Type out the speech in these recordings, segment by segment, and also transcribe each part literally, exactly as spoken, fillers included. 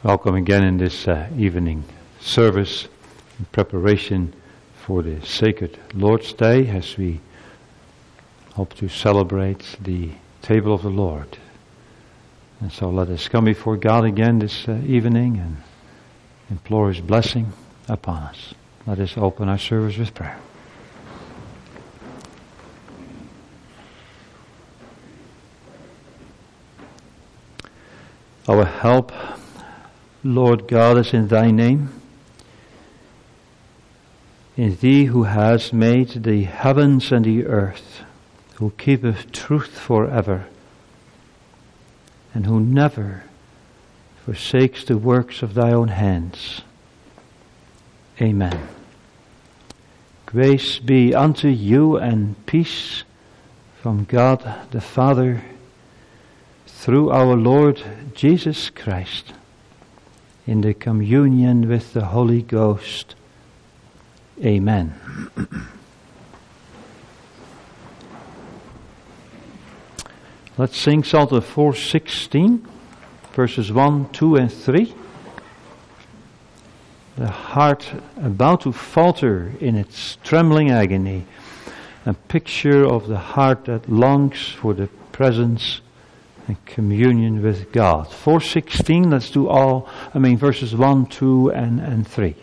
Welcome again in this uh, evening service in preparation for the sacred Lord's Day as we hope to celebrate the table of the Lord. And so let us come before God again this uh, evening and implore His blessing upon us. Let us open our service with prayer. Our help, Lord God, is in Thy name, in Thee who has made the heavens and the earth, who keepeth truth forever, and who never forsakes the works of Thy own hands. Amen. Grace be unto you and peace from God the Father through our Lord Jesus Christ, in the communion with the Holy Ghost. Amen. Let's sing Psalm four sixteen, verses one, two, and three. The heart about to falter in its trembling agony, a picture of the heart that longs for the presence and communion with God. four sixteen, let's do all, I mean verses one, two, and, and three.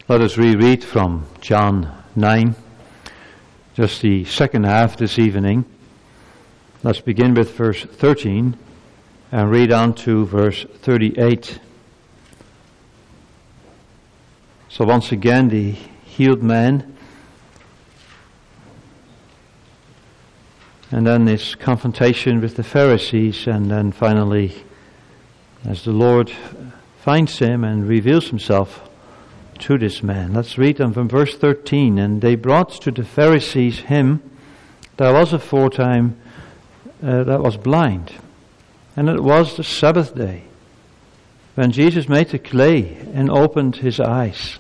Let us reread from John nine, just the second half this evening. Let's begin with verse thirteen and read on to verse thirty-eight. So once again, the healed man, and then this confrontation with the Pharisees, and then finally, as the Lord finds him and reveals himself to this man. Let's read them from verse thirteen. And they brought to the Pharisees him that was aforetime uh, that was blind. And it was the Sabbath day, when Jesus made the clay and opened his eyes.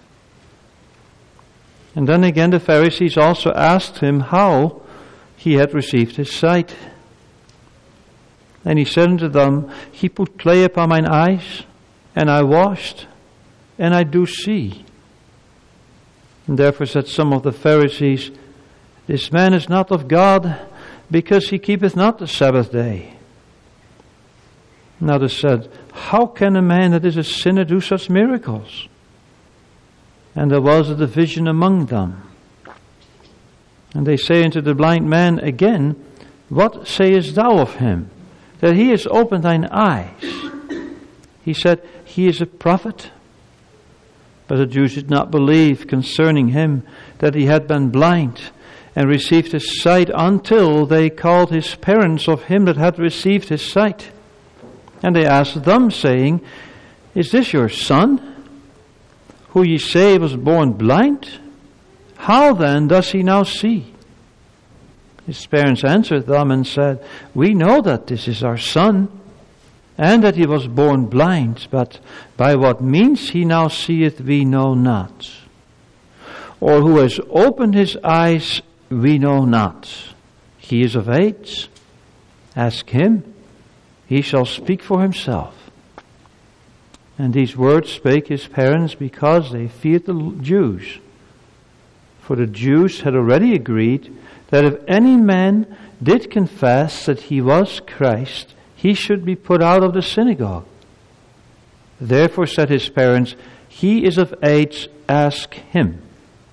And then again the Pharisees also asked him how he had received his sight. And he said unto them, He put clay upon mine eyes, and I washed, and I do see. And therefore said some of the Pharisees, This man is not of God, because he keepeth not the Sabbath day. And others said, How can a man that is a sinner do such miracles? And there was a division among them. And they say unto the blind man again, What sayest thou of him, that he has opened thine eyes? He said, He is a prophet. But the Jews did not believe concerning him that he had been blind and received his sight, until they called his parents of him that had received his sight. And they asked them, saying, Is this your son, who ye say was born blind? How then does he now see? His parents answered them and said, We know that this is our son, and that he was born blind, but by what means he now seeth we know not. Or who has opened his eyes we know not. He is of age. Ask him. He shall speak for himself. And these words spake his parents because they feared the Jews. For the Jews had already agreed that if any man did confess that he was Christ, he should be put out of the synagogue. Therefore said his parents, He is of age, ask him.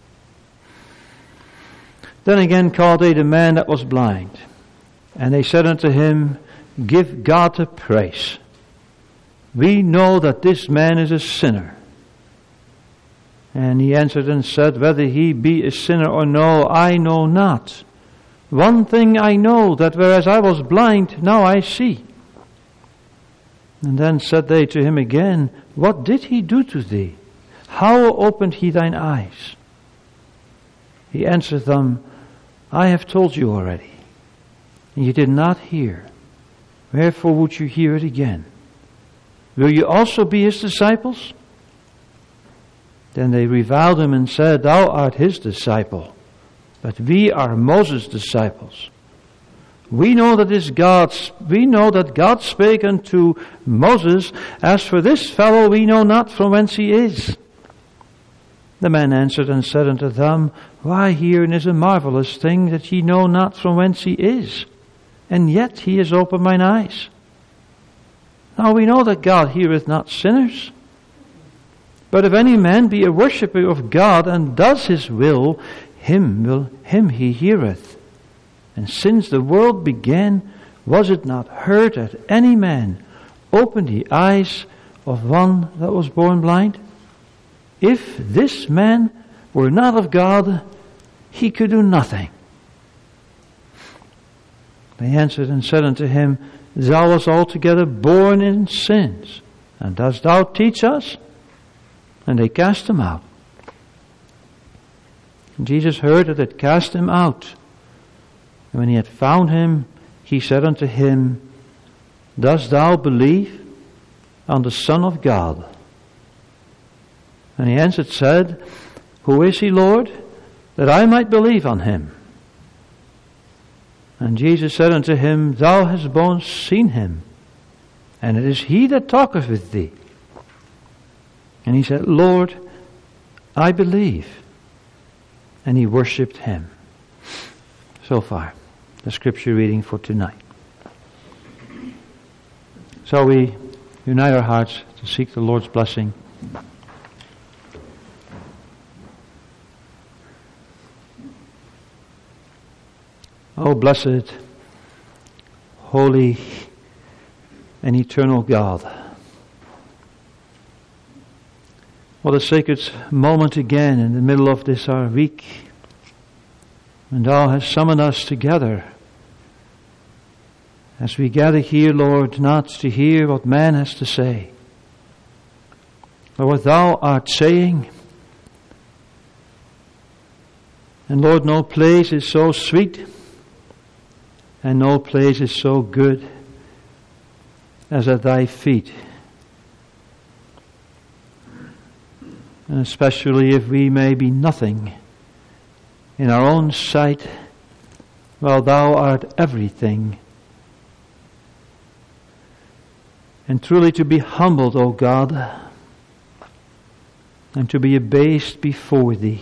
Then again called they the man that was blind. And they said unto him, Give God the praise. We know that this man is a sinner. And he answered and said, Whether he be a sinner or no, I know not. One thing I know, that whereas I was blind, now I see. And then said they to him again, What did he do to thee? How opened he thine eyes? He answered them, I have told you already, and you did not hear. Wherefore would you hear it again? Will you also be his disciples? Then they reviled him and said, Thou art his disciple, but we are Moses' disciples. We know that is God's, we know that God spake unto Moses, As for this fellow we know not from whence he is. The man answered and said unto them, Why, herein is a marvelous thing, that ye know not from whence he is, and yet he has opened mine eyes. Now we know that God heareth not sinners. But if any man be a worshipper of God, and does his will, him will him he heareth. And since the world began, was it not heard that any man opened the eyes of one that was born blind? If this man were not of God, he could do nothing. They answered and said unto him, Thou wast altogether born in sins, and dost thou teach us? And they cast him out. And Jesus heard that they cast him out. And when he had found him, he said unto him, Dost thou believe on the Son of God? And he answered, said, Who is he, Lord, that I might believe on him? And Jesus said unto him, Thou hast both seen him, and it is he that talketh with thee. And he said, Lord, I believe. And he worshipped him. So far, the scripture reading for tonight. So we unite our hearts to seek the Lord's blessing. O blessed, holy, and eternal God. What a sacred moment again in the middle of this our week, when Thou hast summoned us together, as we gather here, Lord, not to hear what man has to say, but what Thou art saying. And Lord, no place is so sweet and no place is so good as at Thy feet. And especially if we may be nothing in our own sight, while Thou art everything. And truly to be humbled, O God, and to be abased before Thee,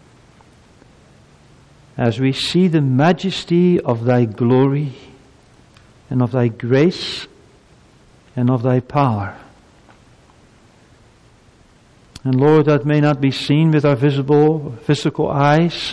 as we see the majesty of Thy glory and of Thy grace and of Thy power. And Lord, that may not be seen with our visible, physical eyes,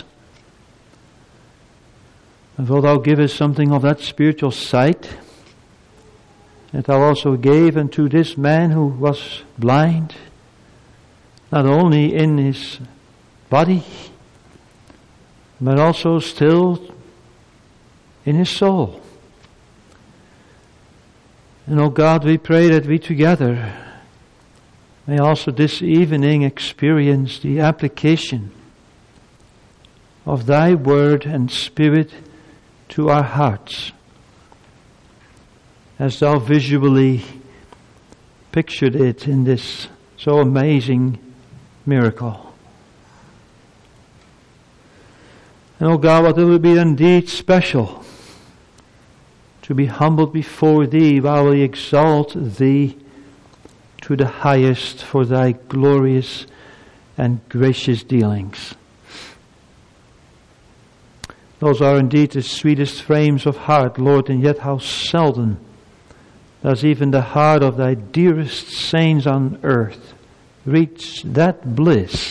but wilt Thou give us something of that spiritual sight that Thou also gave unto this man who was blind, not only in his body, but also still in his soul. And oh God, we pray that we together may also this evening experience the application of Thy Word and Spirit to our hearts, as Thou visually pictured it in this so amazing miracle. And oh God, what it will be indeed special to be humbled before Thee while we exalt Thee to the highest for Thy glorious and gracious dealings. Those are indeed the sweetest frames of heart, Lord, and yet how seldom does even the heart of Thy dearest saints on earth reach that bliss.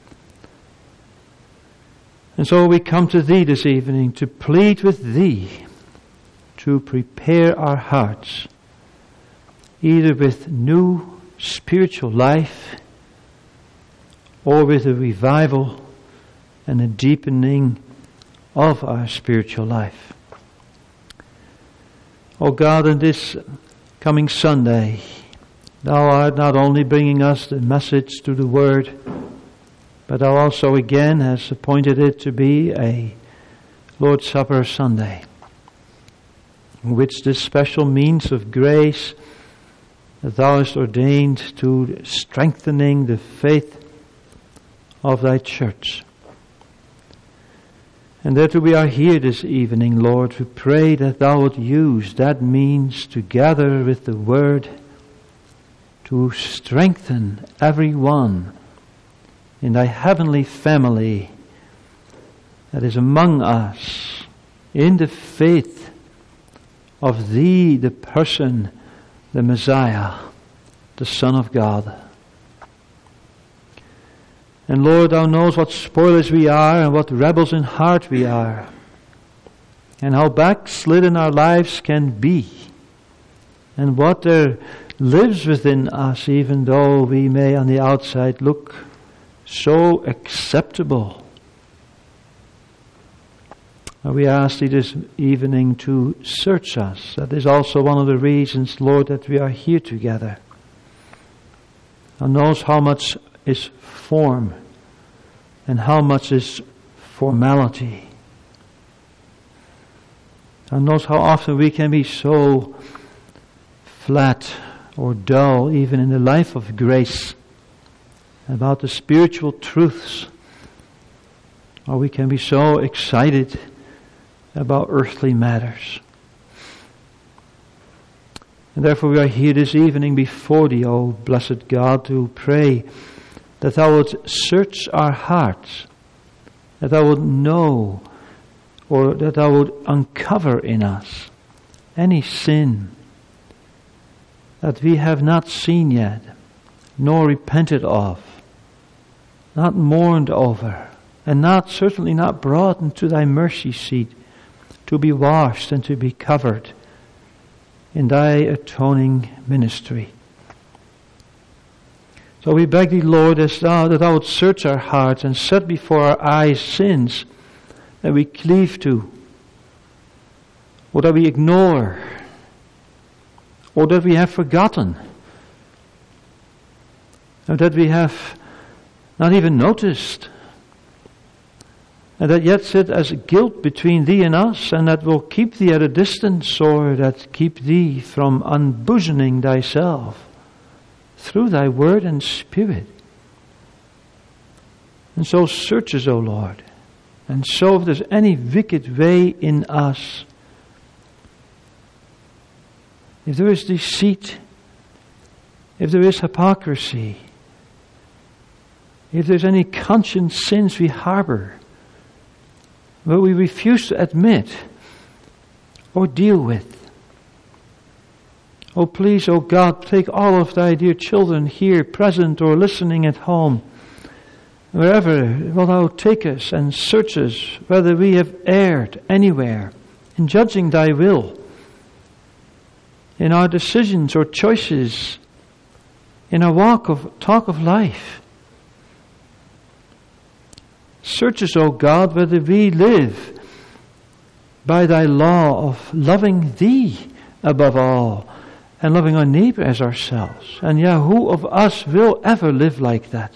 And so we come to Thee this evening to plead with Thee to prepare our hearts, either with new spiritual life or with a revival and a deepening of our spiritual life. O God, in this coming Sunday, Thou art not only bringing us the message through the Word, but Thou also again hast appointed it to be a Lord's Supper Sunday, in which this special means of grace that Thou hast ordained to strengthening the faith of Thy church. And that we are here this evening, Lord, we pray that Thou would use that means together with the Word to strengthen everyone in Thy heavenly family that is among us in the faith of Thee, the person, the Messiah, the Son of God. And Lord, Thou knows what spoilers we are and what rebels in heart we are, and how backslidden our lives can be, and what there lives within us, even though we may on the outside look so acceptable. We ask Thee this evening to search us. That is also one of the reasons, Lord, that we are here together. Thou knows how much is form and how much is formality. Thou knows how often we can be so flat or dull, even in the life of grace, about the spiritual truths, or we can be so excited about earthly matters. And therefore we are here this evening before Thee, O blessed God, to pray that Thou would search our hearts, that Thou would know, or that Thou would uncover in us any sin that we have not seen yet, nor repented of, not mourned over, and not certainly not brought into Thy mercy seat to be washed and to be covered in thy atoning ministry. So we beg thee, Lord, as thou, that thou would search our hearts and set before our eyes sins that we cleave to, or that we ignore, or that we have forgotten, or that we have not even noticed, and that yet sit as guilt between thee and us, and that will keep thee at a distance, or that keep thee from unbosoning thyself through thy word and spirit. And so search us, O Lord, and so if there's any wicked way in us, if there is deceit, if there is hypocrisy, if there's any conscience sins we harbor, but we refuse to admit or deal with, oh please, oh God, take all of thy dear children here, present or listening at home, wherever will thou take us and search us whether we have erred anywhere in judging thy will, in our decisions or choices, in our walk of talk of life. Search us, O God, whether we live by thy law of loving thee above all and loving our neighbor as ourselves. And yeah, who of us will ever live like that?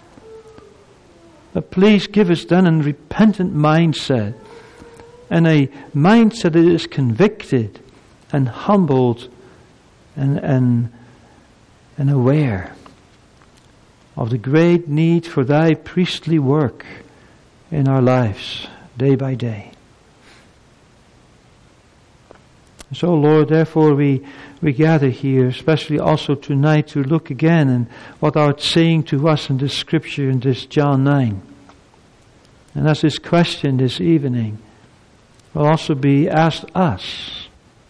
But please give us then a repentant mindset, and a mindset that is convicted and humbled and, and, and aware of the great need for thy priestly work in our lives day by day. So, Lord, therefore we, we gather here, especially also tonight, to look again at what thou art saying to us in this scripture in this John nine. And as this question this evening will also be asked us,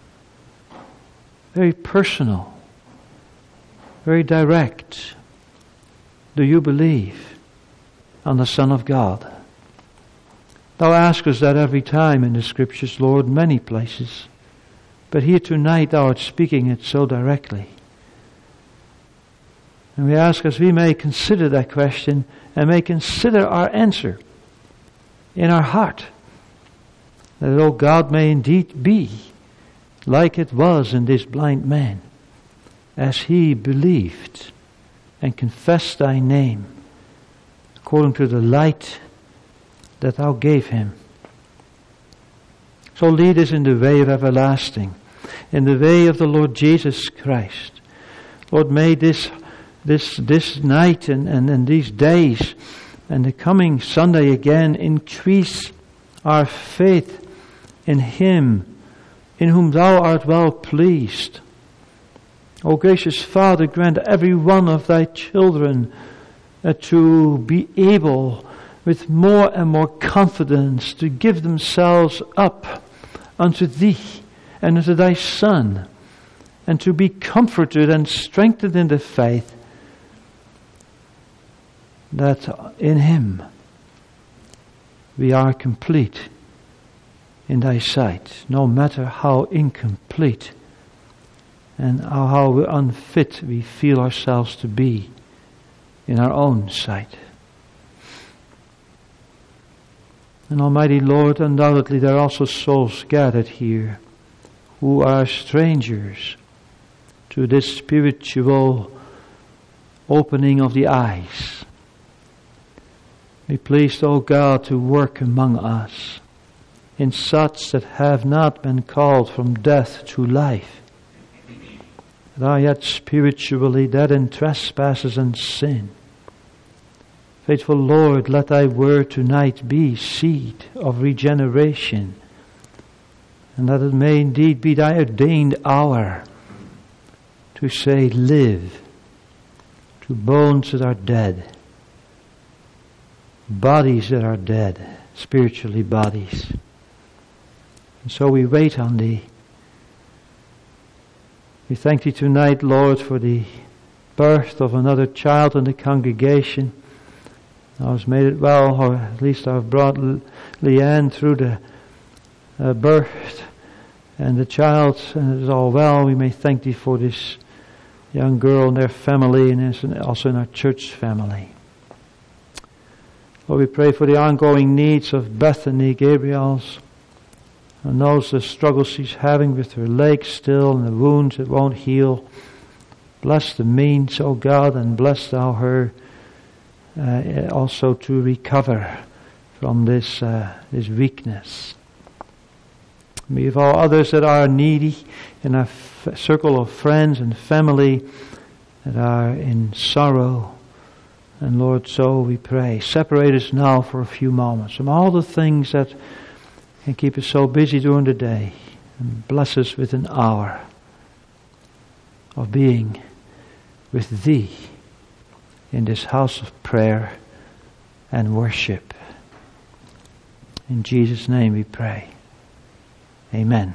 very personal, very direct. Do you believe on the Son of God? Thou ask us that every time in the scriptures, Lord, many places. But here tonight thou art speaking it so directly. And we ask as we may consider that question and may consider our answer in our heart, that, oh God, may indeed be like it was in this blind man, as he believed and confessed thy name according to the light that thou gave him. So lead us in the way of everlasting, in the way of the Lord Jesus Christ. Lord, may this this this night and, and, and these days and the coming Sunday again increase our faith in him in whom thou art well pleased. O gracious Father, grant every one of thy children uh, to be able with more and more confidence to give themselves up unto thee and unto thy Son, and to be comforted and strengthened in the faith that in him we are complete in thy sight, no matter how incomplete and how unfit we feel ourselves to be in our own sight. And Almighty Lord, undoubtedly there are also souls gathered here who are strangers to this spiritual opening of the eyes. Be pleased, O God, to work among us in such that have not been called from death to life, that are yet spiritually dead in trespasses and sin. Faithful Lord, let thy word tonight be seed of regeneration, and that it may indeed be thy ordained hour to say, live, to bones that are dead, bodies that are dead, spiritually bodies. And so we wait on thee. We thank thee tonight, Lord, for the birth of another child in the congregation. Thou hast made it well, or at least I've brought Leanne through the uh, birth and the child, and it is all well. We may thank Thee for this young girl and their family, and also in our church family. Lord, we pray for the ongoing needs of Bethany Gabriels, and knows the struggles she's having with her legs still and the wounds that won't heal. Bless the means, O God, and bless Thou her uh, also to recover from this uh, this weakness. Be of all others that are needy in our f- circle of friends and family that are in sorrow. And Lord, so we pray, separate us now for a few moments from all the things that can keep us so busy during the day, and bless us with an hour of being with Thee in this house of prayer and worship. In Jesus' name we pray. Amen.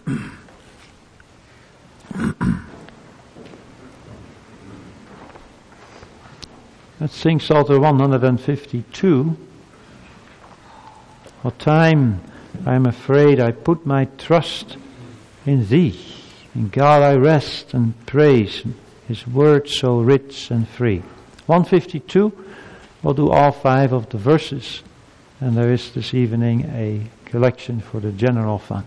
Let's sing Psalter one fifty-two. What time I am afraid I put my trust in Thee. In God I rest and praise His word so rich and free. one fifty-two, we'll do all five of the verses. And there is this evening a collection for the general fund.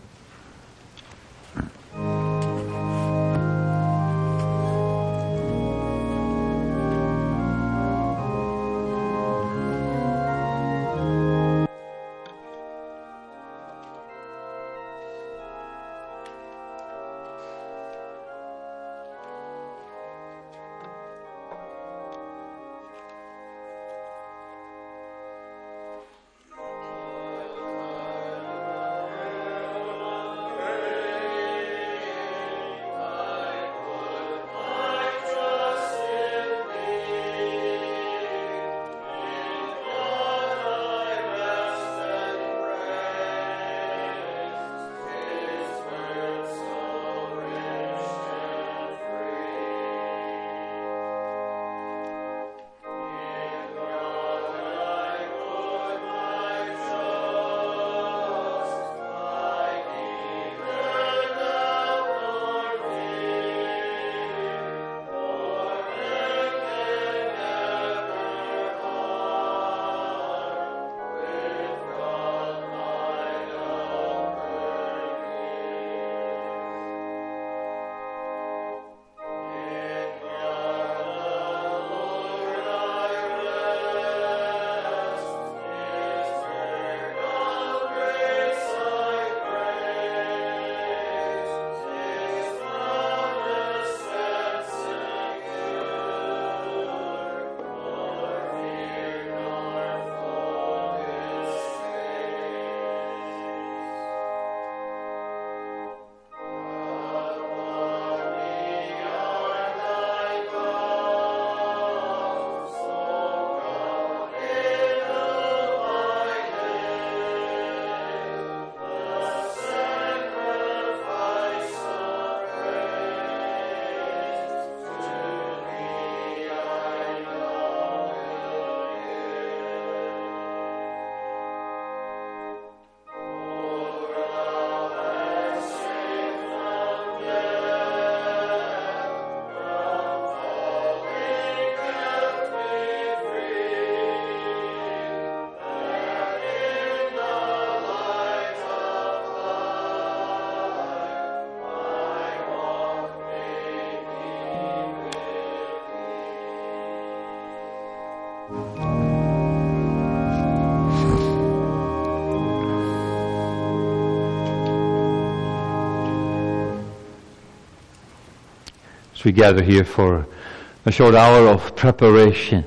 We gather here for a short hour of preparation.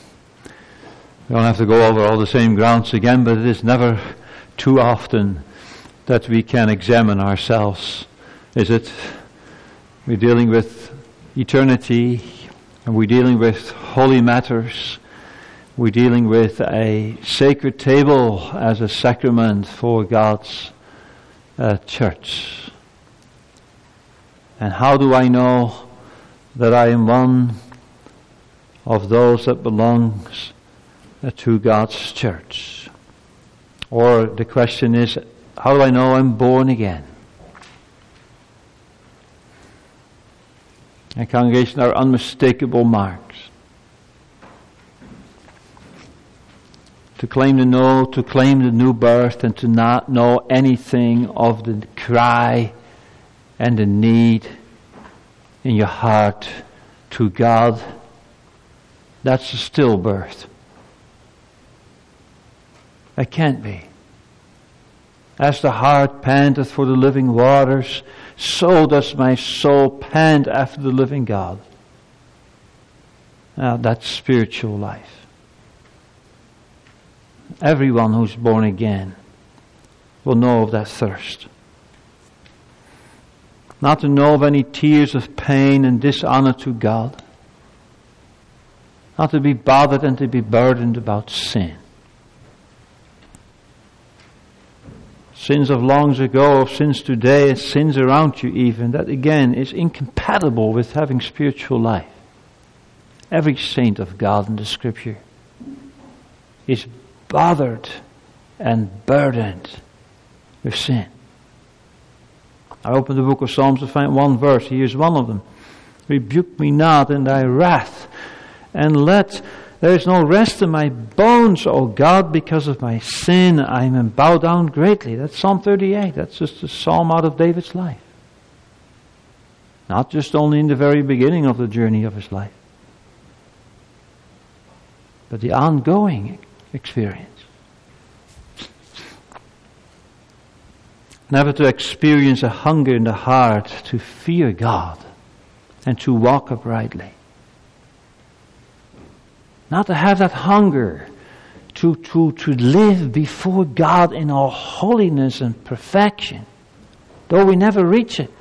We don't have to go over all the same grounds again, but it is never too often that we can examine ourselves. Is it we're dealing with eternity, and we're dealing with holy matters, we're dealing with a sacred table as a sacrament for God's uh, church. And how do I know that I am one of those that belongs to God's church? Or the question is, How do I know I'm born again? And congregation, are unmistakable marks. To claim to know, to claim the new birth, and to not know anything of the cry and the need in your heart to God, that's a stillbirth. It can't be. As the heart panteth for the living waters, so does my soul pant after the living God. Now that's spiritual life. Everyone who's born again will know of that thirst. Not to know of any tears of pain and dishonor to God. Not to be bothered and to be burdened about sin. Sins of long ago, of sins today, and sins around you even, that again is incompatible with having spiritual life. Every saint of God in the Scripture is bothered and burdened with sin. I open the book of Psalms to find one verse. Here's one of them. Rebuke me not in thy wrath, and let there is no rest in my bones, O God, because of my sin. I am bowed down greatly. That's Psalm thirty-eight. That's just a psalm out of David's life. Not just only in the very beginning of the journey of his life, but the ongoing experience. Never to experience a hunger in the heart to fear God and to walk uprightly. Not to have that hunger to, to, to live before God in all holiness and perfection, though we never reach it.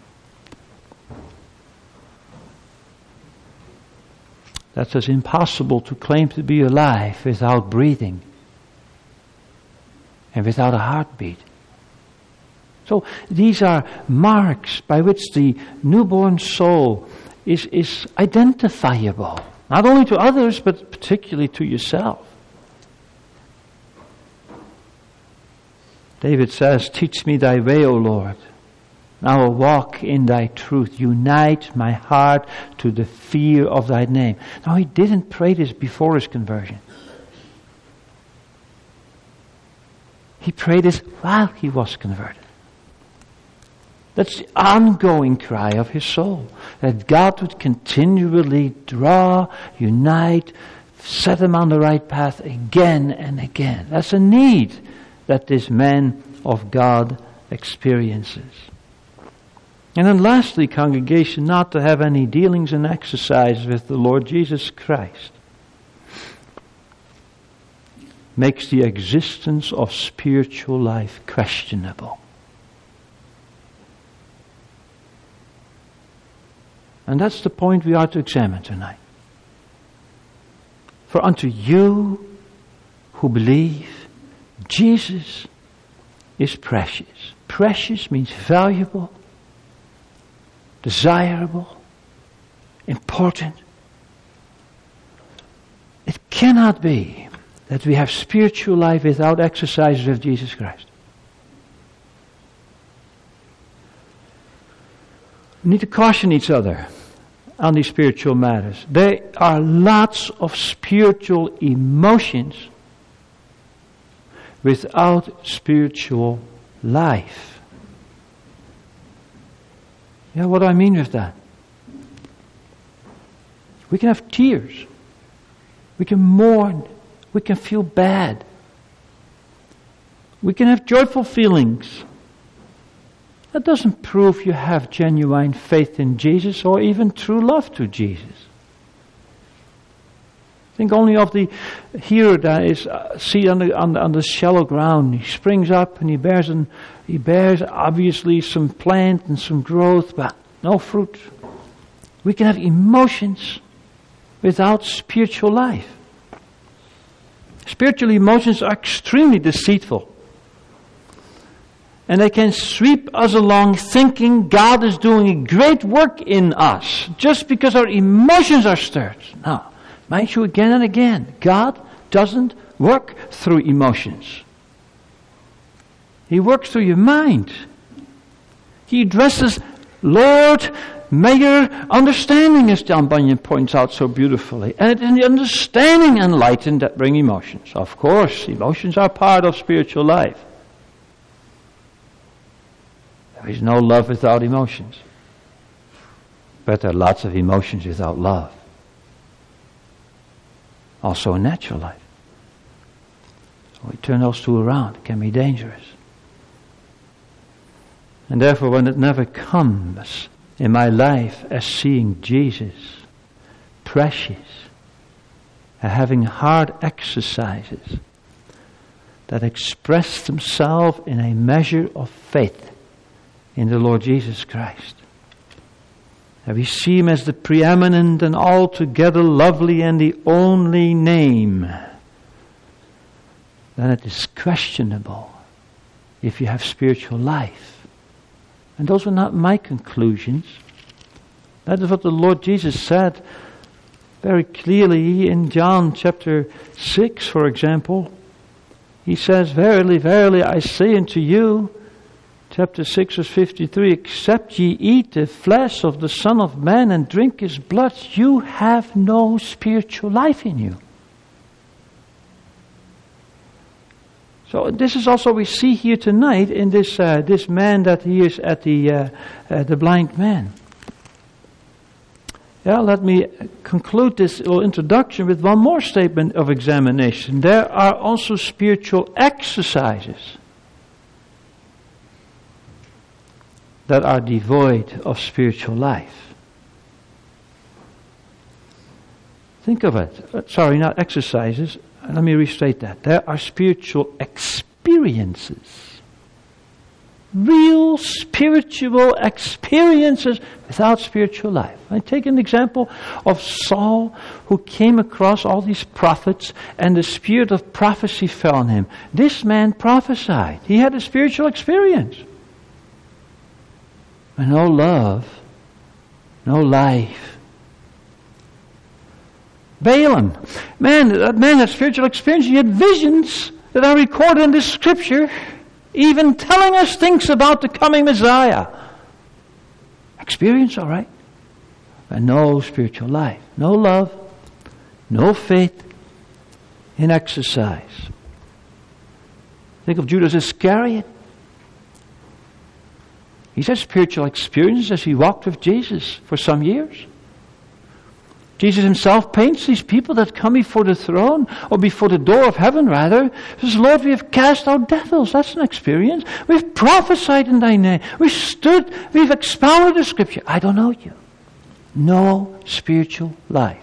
That's as impossible to claim to be alive without breathing and without a heartbeat. So these are marks by which the newborn soul is, is identifiable. Not only to others, but particularly to yourself. David says, teach me thy way, O Lord. And I will walk in thy truth. Unite my heart to the fear of thy name. Now, he didn't pray this before his conversion. He prayed this while he was converted. That's the ongoing cry of his soul. That God would continually draw, unite, set him on the right path again and again. That's a need that this man of God experiences. And then lastly, congregation, not to have any dealings and exercise with the Lord Jesus Christ makes the existence of spiritual life questionable. And that's the point we are to examine tonight. For unto you who believe, Jesus is precious. Precious means valuable, desirable, important. It cannot be that we have spiritual life without exercise with Jesus Christ. We need to caution each other on these spiritual matters. There are lots of spiritual emotions without spiritual life. Yeah, what do I mean with that? We can have tears. We can mourn. We can feel bad. We can have joyful feelings. That doesn't prove you have genuine faith in Jesus or even true love to Jesus. Think only of the hero that is uh, seated on the, on, the, on the shallow ground. He springs up and he bears, an, he bears obviously some plant and some growth, but no fruit. We can have emotions without spiritual life. Spiritual emotions are extremely deceitful. And they can sweep us along thinking God is doing a great work in us just because our emotions are stirred. No. Mind you, again and again, God doesn't work through emotions. He works through your mind. He addresses, Lord, may your understanding, as John Bunyan points out so beautifully, and the understanding enlightened that bring emotions. Of course, emotions are part of spiritual life. There is no love without emotions. But there are lots of emotions without love. Also in natural life. We turn those two around. It can be dangerous. And therefore, when it never comes in my life as seeing Jesus precious and having hard exercises that express themselves in a measure of faith in the Lord Jesus Christ, and we see Him as the preeminent and altogether lovely and the only name, then it is questionable if you have spiritual life. And those were not my conclusions. That is what the Lord Jesus said very clearly in John chapter six, for example. He says, Verily, verily, I say unto you, chapter six, verse fifty-three, except ye eat the flesh of the Son of Man and drink His blood, you have no spiritual life in you. So this is also we see here tonight in this uh, this man that he is at the uh, uh, the blind man. Yeah, let me conclude this little introduction with one more statement of examination. There are also spiritual exercises that are devoid of spiritual life. Think of it. Uh, sorry, not exercises. Let me restate that. There are spiritual experiences. Real spiritual experiences without spiritual life. I take an example of Saul, who came across all these prophets and the spirit of prophecy fell on him. This man prophesied. He had a spiritual experience. But no love, no life. Balaam, man, that man had spiritual experience. He had visions that are recorded in this scripture, even telling us things about the coming Messiah. Experience, all right, but no spiritual life, no love, no faith in exercise. Think of Judas Iscariot. He's had spiritual experiences as he walked with Jesus for some years. Jesus Himself paints these people that come before the throne, or before the door of heaven rather. He says, Lord, we have cast out devils. That's an experience. We've prophesied in Thy name. We've stood, we've expounded the scripture. I don't know you. No spiritual life.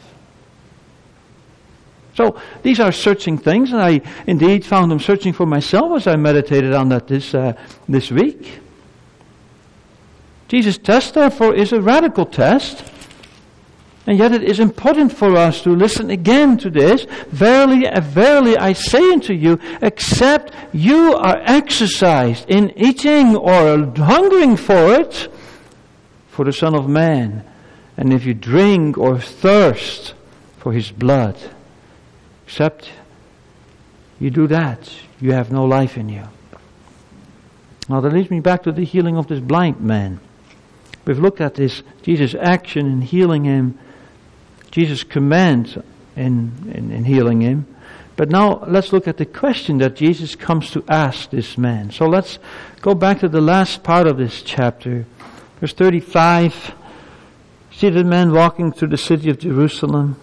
So these are searching things, and I indeed found them searching for myself as I meditated on that this uh, this week. Jesus' test, therefore, is a radical test. And yet it is important for us to listen again to this. Verily, verily, I say unto you, except you are exercised in eating or hungering for it, for the Son of Man, and if you drink or thirst for His blood, except you do that, you have no life in you. Now that leads me back to the healing of this blind man. We've looked at this, Jesus' action in healing him, Jesus' command in, in, in healing him. But now let's look at the question that Jesus comes to ask this man. So let's go back to the last part of this chapter. Verse thirty-five. See the man walking through the city of Jerusalem.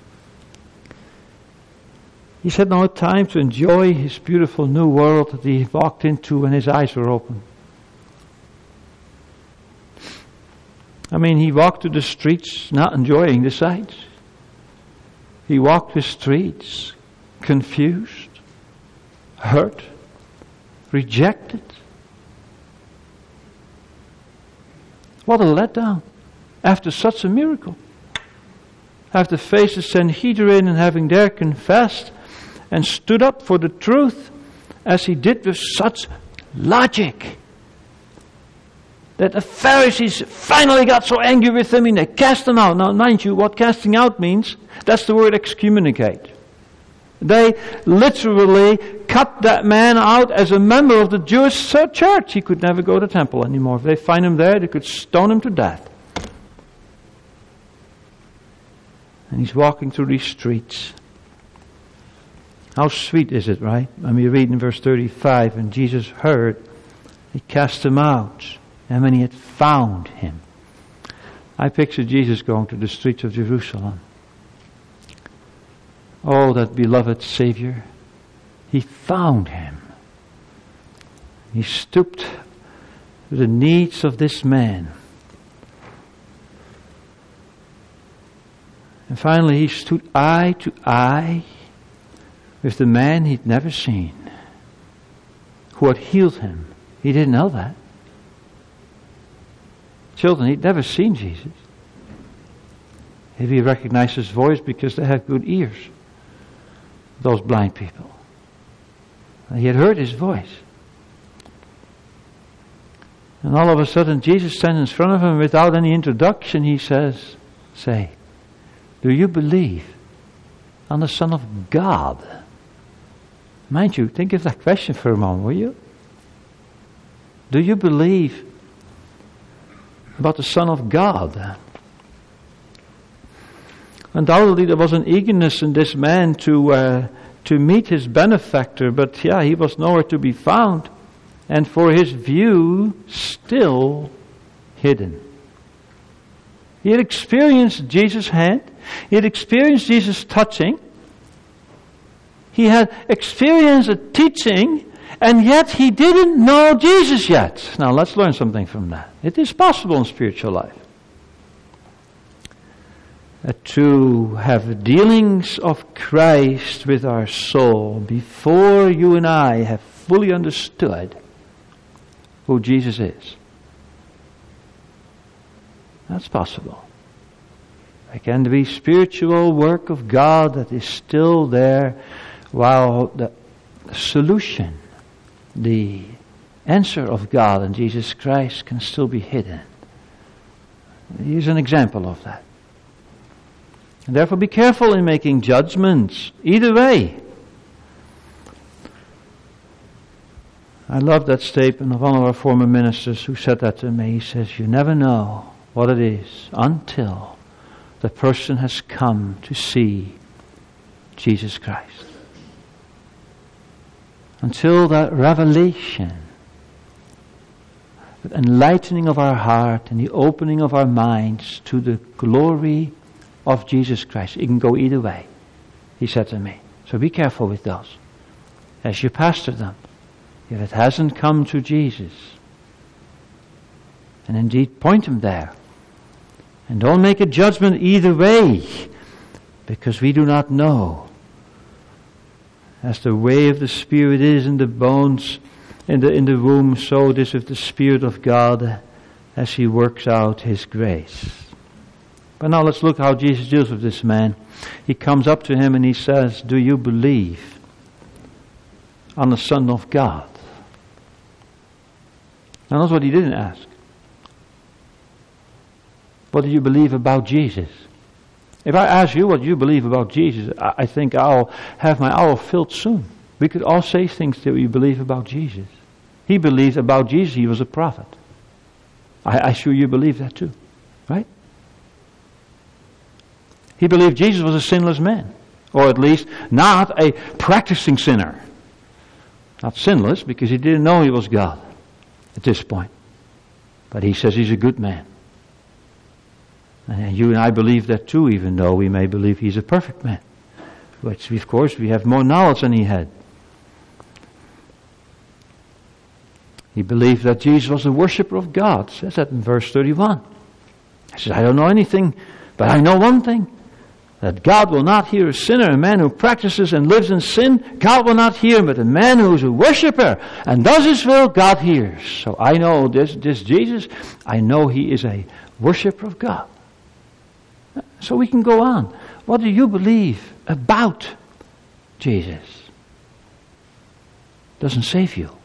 He had no time to enjoy his beautiful new world that he walked into when his eyes were open. I mean, he walked through the streets not enjoying the sights. He walked the streets confused, hurt, rejected. What a letdown after such a miracle. After facing the Sanhedrin and having there confessed and stood up for the truth as he did with such logic, that the Pharisees finally got so angry with him and they cast him out. Now, mind you, what casting out means, that's the word excommunicate. They literally cut that man out as a member of the Jewish church. He could never go to the temple anymore. If they find him there, they could stone him to death. And he's walking through these streets. How sweet is it, right? When we read in verse thirty-five, and Jesus heard, he cast him out. And when he had found him, I picture Jesus going to the streets of Jerusalem. Oh, that beloved Savior. He found him. He stooped to the needs of this man. And finally he stood eye to eye with the man he'd never seen, who had healed him. He didn't know that. Children, he'd never seen Jesus. Maybe he recognized his voice because they have good ears, those blind people. He had heard his voice. And all of a sudden Jesus stands in front of him without any introduction. He says, say, do you believe on the Son of God? Mind you, think of that question for a moment, will you? Do you believe about the Son of God? Undoubtedly there was an eagerness in this man to uh, to meet his benefactor, but yeah, he was nowhere to be found, and for his view still hidden. He had experienced Jesus' hand, he had experienced Jesus' touching, he had experienced a teaching, and yet he didn't know Jesus yet. Now let's learn something from that. It is possible in spiritual life uh, to have dealings of Christ with our soul before you and I have fully understood who Jesus is. That's possible. There can be spiritual work of God that is still there, while the solution, the answer of God in Jesus Christ can still be hidden. Here's an example of that. And therefore be careful in making judgments either way. I love that statement of one of our former ministers who said that to me. He says, you never know what it is until the person has come to see Jesus Christ. Until that revelation, the enlightening of our heart and the opening of our minds to the glory of Jesus Christ. It can go either way, he said to me. So be careful with those as you pastor them. If it hasn't come to Jesus, and indeed point them there. And don't make a judgment either way, because we do not know. As the way of the Spirit is in the bones, in the in the womb, so it is with the Spirit of God as He works out His grace. But now let's look how Jesus deals with this man. He comes up to him and he says, do you believe on the Son of God? Now notice what he didn't ask. What do you believe about Jesus? If I ask you what you believe about Jesus, I think I'll have my hour filled soon. We could all say things that we believe about Jesus. He believed about Jesus he was a prophet. I, I sure you believe that too, right? He believed Jesus was a sinless man, or at least not a practicing sinner. Not sinless because he didn't know he was God at this point. But he says he's a good man. And you and I believe that too, even though we may believe he's a perfect man. Which, of course, we have more knowledge than he had. He believed that Jesus was a worshiper of God. It says that in verse thirty-one. He says, I don't know anything, but I know one thing. That God will not hear a sinner, a man who practices and lives in sin. God will not hear him, but a man who is a worshiper and does his will, God hears. So I know this, this Jesus, I know he is a worshiper of God. So we can go on. What do you believe about Jesus? Doesn't save you.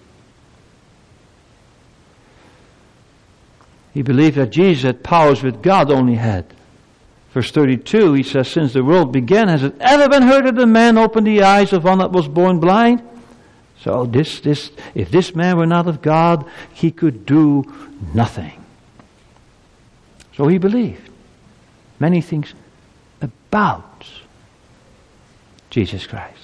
He believed that Jesus had powers which God only had. Verse thirty-two, he says, since the world began, has it ever been heard that a man opened the eyes of one that was born blind? So this, this, if this man were not of God, he could do nothing. So he believed many things about Jesus Christ.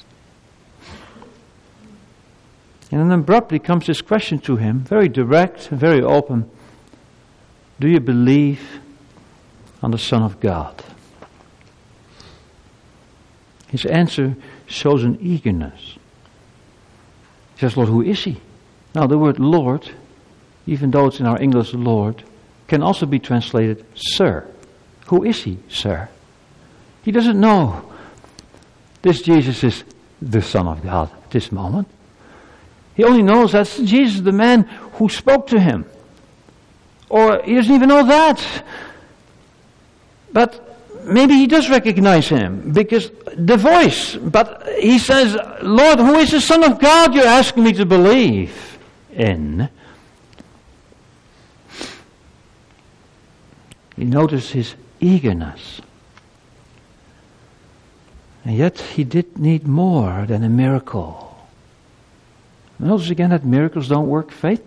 And then abruptly comes this question to him, very direct and very open. Do you believe on the Son of God? His answer shows an eagerness. He says, Lord, who is he? Now the word Lord, even though it's in our English Lord, can also be translated Sir. Who is he, Sir? He doesn't know this Jesus is the Son of God at this moment. He only knows that's Jesus, the man who spoke to him. Or he doesn't even know that. But maybe he does recognize him because the voice. But he says, Lord, who is the Son of God you're asking me to believe in? You notice his eagerness. And yet he did need more than a miracle. Notice again that miracles don't work faith.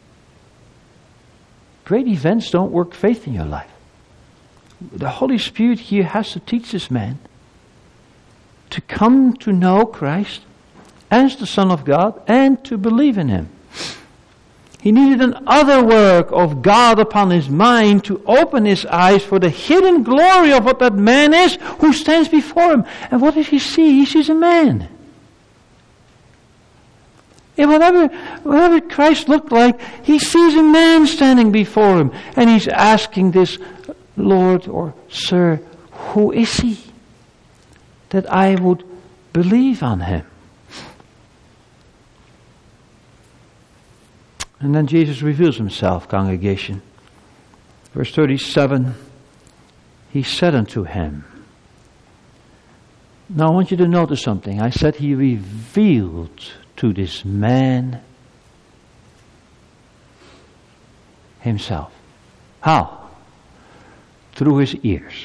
Great events don't work faith in your life. The Holy Spirit here has to teach this man to come to know Christ as the Son of God and to believe in Him. He needed an other work of God upon his mind to open his eyes for the hidden glory of what that man is who stands before him. And what does he see? He sees a man. And whatever, whatever Christ looked like, he sees a man standing before him. And he's asking this, Lord or Sir, who is he? That I would believe on him. And then Jesus reveals himself, congregation. Verse thirty-seven, he said unto him. Now I want you to notice something. I said he revealed to this man himself. How? Through his ears.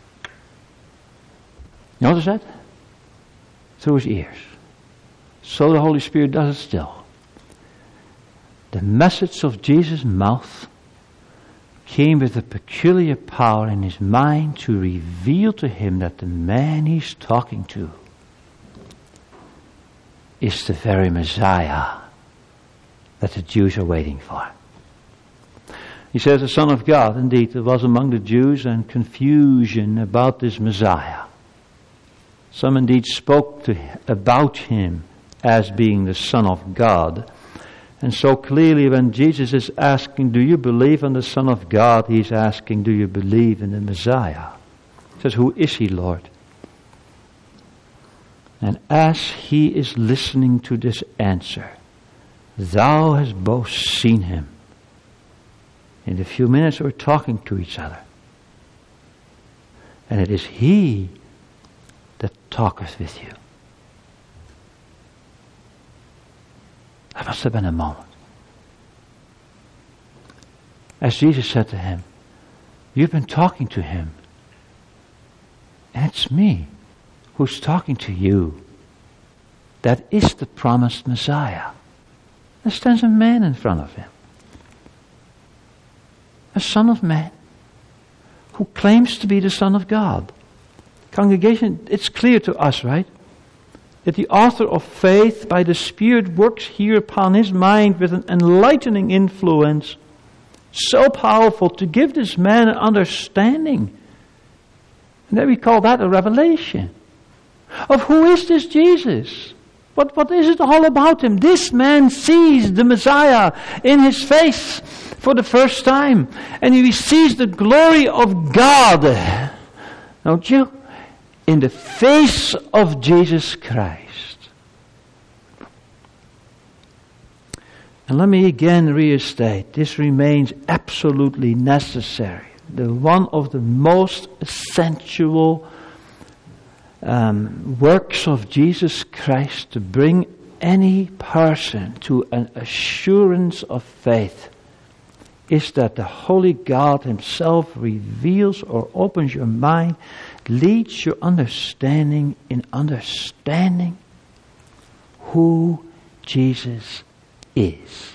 Notice that? Through his ears. So the Holy Spirit does it still. The message of Jesus' mouth came with a peculiar power in his mind to reveal to him that the man he's talking to is the very Messiah that the Jews are waiting for. He says the Son of God. Indeed, there was among the Jews and confusion about this Messiah. Some indeed spoke to, about him as being the Son of God. And so clearly when Jesus is asking, do you believe in the Son of God? He's asking, do you believe in the Messiah? He says, who is he, Lord? And as he is listening to this answer, thou hast both seen him. In the few minutes we're talking to each other. And it is he that talketh with you. That must have been a moment. As Jesus said to him, you've been talking to him. And it's me who's talking to you. That is the promised Messiah. There stands a man in front of him. A Son of Man who claims to be the Son of God. Congregation, it's clear to us, right? That the author of faith by the Spirit works here upon his mind with an enlightening influence so powerful to give this man an understanding. And then we call that a revelation of who is this Jesus. What, what is it all about him? This man sees the Messiah in his face for the first time. And he sees the glory of God. Don't you? In the face of Jesus Christ. And let me again restate, this remains absolutely necessary. The one of the most essential um, works of Jesus Christ to bring any person to an assurance of faith is that the Holy God Himself reveals or opens your mind, leads your understanding in understanding who Jesus is.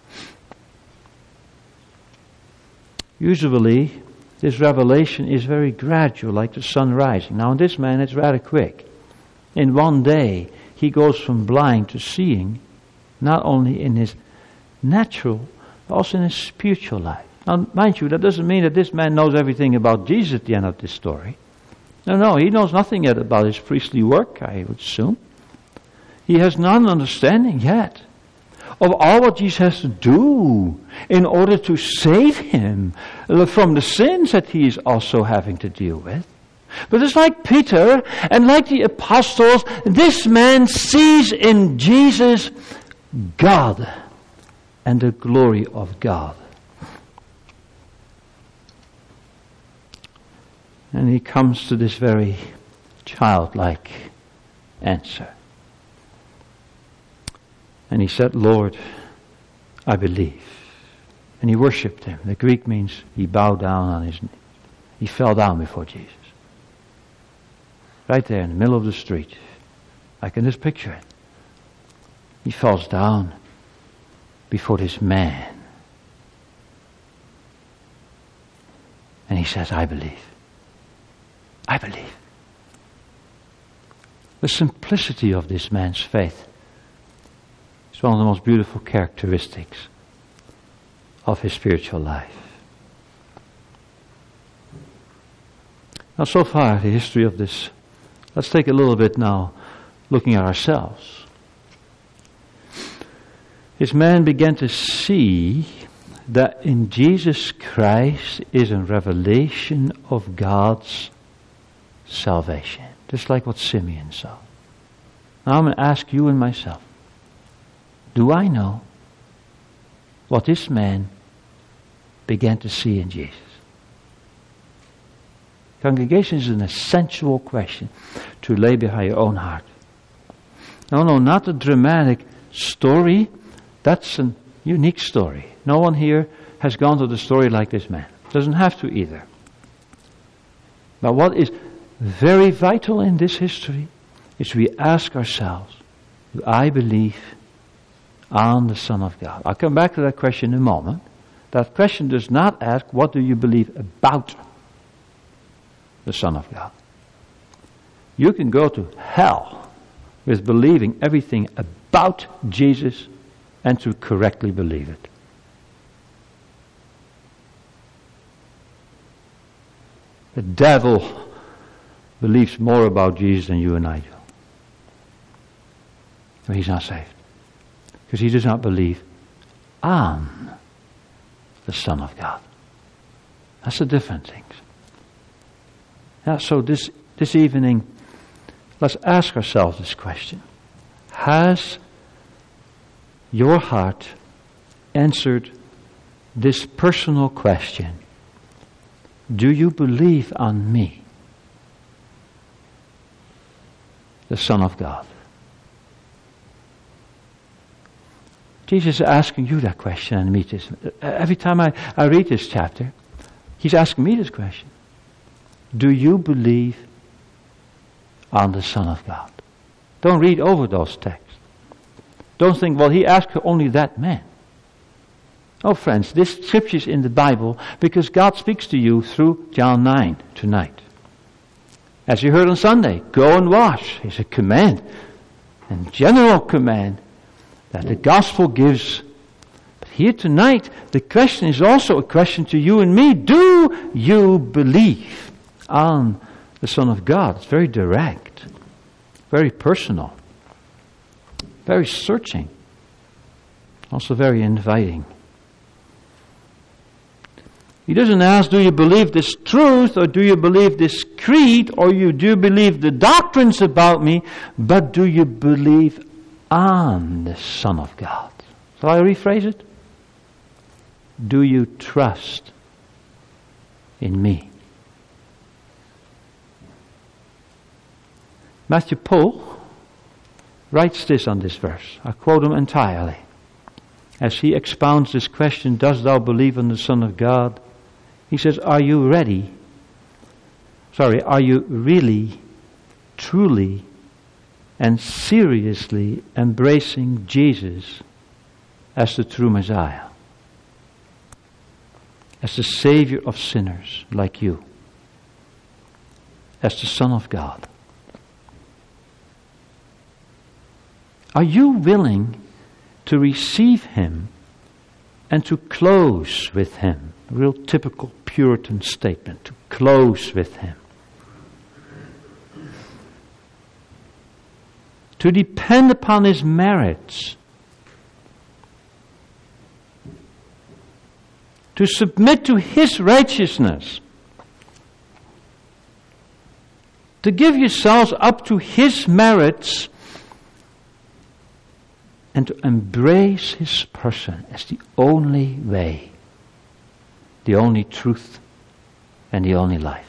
Usually, this revelation is very gradual, like the sun rising. Now, in this man, it's rather quick. In one day, he goes from blind to seeing, not only in his natural, but also in his spiritual life. Now, mind you, that doesn't mean that this man knows everything about Jesus at the end of this story. No, no, he knows nothing yet about his priestly work, I would assume. He has none understanding yet of all what Jesus has to do in order to save him from the sins that he is also having to deal with. But it's like Peter and like the apostles, this man sees in Jesus God and the glory of God. And he comes to this very childlike answer. And he said, Lord, I believe. And he worshipped him. The Greek means he bowed down on his knees. He fell down before Jesus. Right there in the middle of the street. I can just picture it. He falls down before this man. And he says, I believe. I believe. The simplicity of this man's faith is one of the most beautiful characteristics of his spiritual life. Now, so far, the history of this. Let's take a little bit now, looking at ourselves. This man began to see that in Jesus Christ is a revelation of God's salvation. Just like what Simeon saw. Now I'm going to ask you and myself. Do I know what this man began to see in Jesus? Congregation is an essential question to lay behind your own heart. No, no, not a dramatic story. That's a unique story. No one here has gone to the story like this man. Doesn't have to either. But what is very vital in this history is we ask ourselves, do I believe on the Son of God? I'll come back to that question in a moment. That question does not ask, what do you believe about the Son of God? You can go to hell with believing everything about Jesus and to correctly believe it. The devil believes more about Jesus than you and I do. But he's not saved. Because he does not believe on the Son of God. That's a different thing. Now, so this, this evening, let's ask ourselves this question. Has your heart answered this personal question? Do you believe on me, the Son of God? Jesus is asking you that question and me this. Every time I, I read this chapter, he's asking me this question. Do you believe on the Son of God? Don't read over those texts. Don't think, well, he asked only that man. Oh, friends, this scripture is in the Bible because God speaks to you through John nine tonight. As you heard on Sunday, go and wash. It's a command, a general command that the gospel gives. But here tonight, the question is also a question to you and me. Do you believe on the Son of God? It's very direct, very personal, very searching, also very inviting. He doesn't ask, do you believe this truth, or do you believe this creed, or you do you believe the doctrines about me, but do you believe on the Son of God? Shall I rephrase it? Do you trust in me? Matthew Poole writes this on this verse. I quote him entirely. As he expounds this question, dost thou believe in the Son of God? He says, are you ready? Sorry, are you really, truly and seriously embracing Jesus as the true Messiah, as the Savior of sinners like you, as the Son of God? Are you willing to receive Him and to close with Him? A real typical Puritan statement, to close with Him. To depend upon His merits. To submit to His righteousness. To give yourselves up to His merits and to embrace His person as the only way, the only truth, and the only life.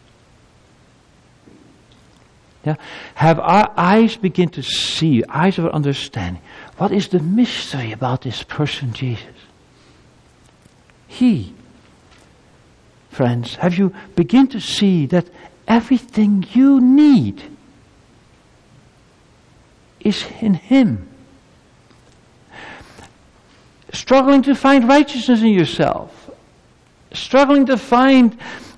Yeah? Have our eyes begin to see, eyes of understanding, what is the mystery about this person Jesus? He, friends, have you begin to see that everything you need is in Him? Struggling to find righteousness in yourself. Struggling to find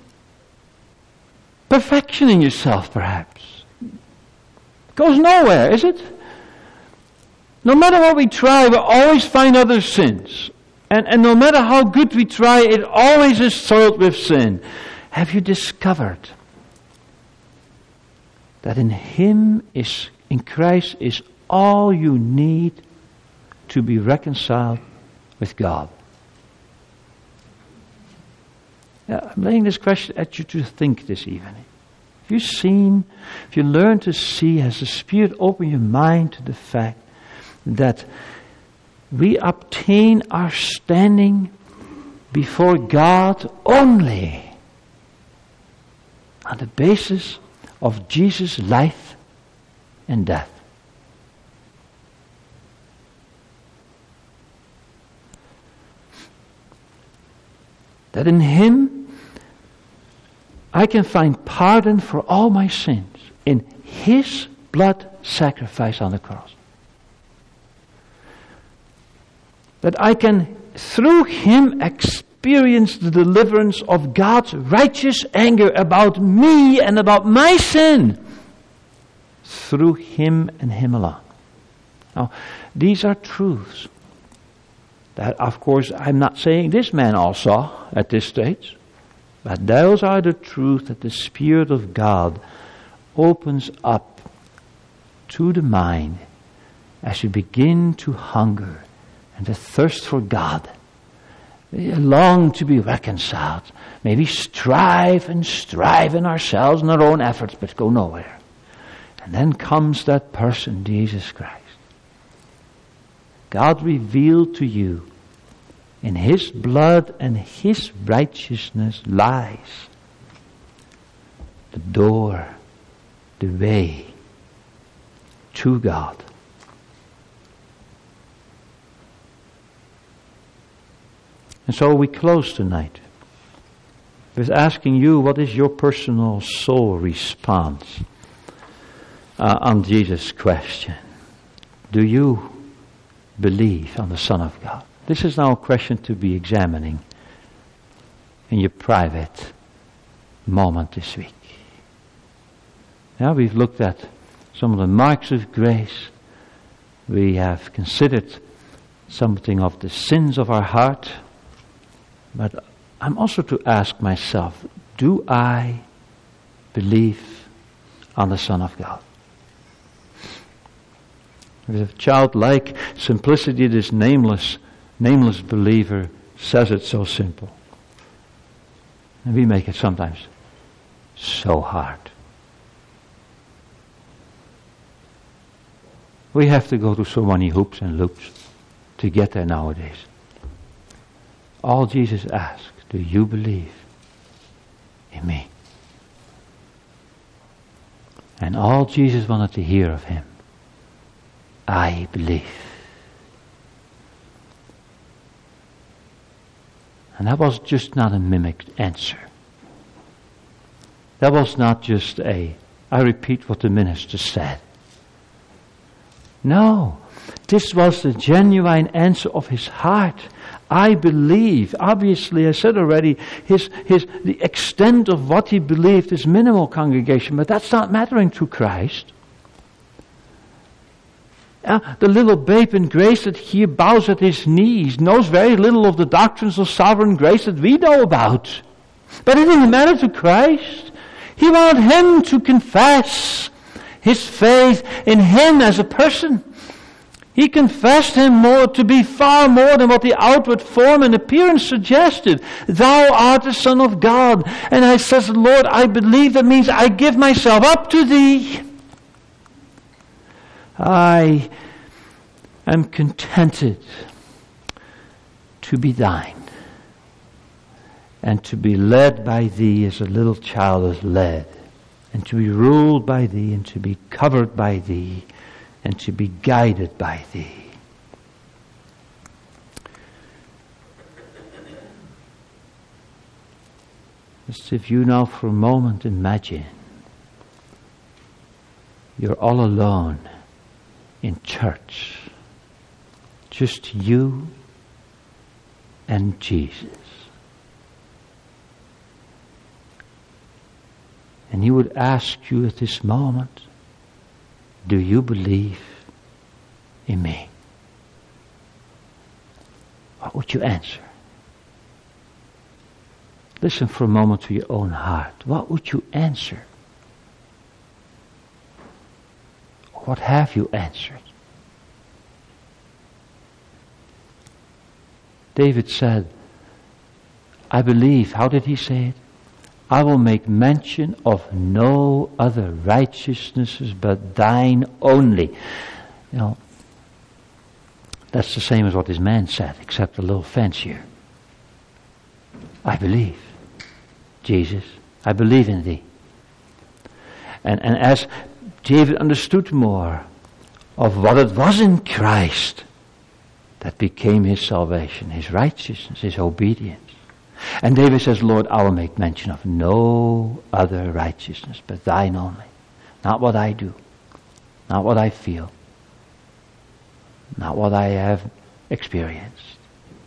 perfection in yourself, perhaps. Goes nowhere, is it? No matter what we try, we always find other sins. And, and no matter how good we try, it always is soiled with sin. Have you discovered that in Him is, in Christ is all you need to be reconciled with God? Yeah, I'm laying this question at you to think this evening. Have you seen, if you learn to see, has the Spirit opened your mind to the fact that we obtain our standing before God only on the basis of Jesus' life and death? That in Him I can find pardon for all my sins in His blood sacrifice on the cross. That I can, through Him, experience the deliverance of God's righteous anger about me and about my sin. Through Him and Him alone. Now, these are truths that, of course, I'm not saying this man all saw at this stage. But those are the truths that the Spirit of God opens up to the mind as you begin to hunger and to thirst for God. You long to be reconciled. Maybe strive and strive in ourselves and our own efforts, but go nowhere. And then comes that person, Jesus Christ. God revealed to you in His blood and His righteousness lies the door, the way to God. And so we close tonight with asking you, what is your personal soul response uh, on Jesus' question? Do you believe on the Son of God? This is now a question to be examining in your private moment this week. Now we've looked at some of the marks of grace. We have considered something of the sins of our heart. But I'm also to ask myself, do I believe on the Son of God? With a childlike simplicity, this nameless, nameless believer says it so simple. And we make it sometimes so hard. We have to go through so many hoops and loops to get there nowadays. All Jesus asks, do you believe in me? And all Jesus wanted to hear of him, I believe. And that was just not a mimicked answer. That was not just a, I repeat what the minister said. No. This was the genuine answer of his heart. I believe. Obviously, I said already, his, his, the extent of what he believed is minimal, congregation, but that's not mattering to Christ. Uh, the little babe in grace that here bows at his knees knows very little of the doctrines of sovereign grace that we know about. But it didn't matter to Christ. He wanted him to confess his faith in him as a person. He confessed him more to be far more than what the outward form and appearance suggested. Thou art the Son of God. And I says, Lord, I believe. That means I give myself up to thee. I am contented to be thine and to be led by thee as a little child is led, and to be ruled by thee and to be covered by thee and to be guided by thee. Just if you now for a moment imagine you're all alone in church, just you and Jesus. And he would ask you at this moment, do you believe in me? What would you answer? Listen for a moment to your own heart. What would you answer? What have you answered? David said, I believe. How did he say it? I will make mention of no other righteousnesses but thine only. You know, that's the same as what this man said, except a little fancier. I believe, Jesus, I believe in thee. And, and as David understood more of what it was in Christ that became his salvation, his righteousness, his obedience. And David says, Lord, I will make mention of no other righteousness but thine only. Not what I do, not what I feel, not what I have experienced.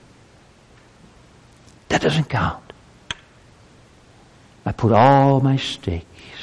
That doesn't count. I put all my stakes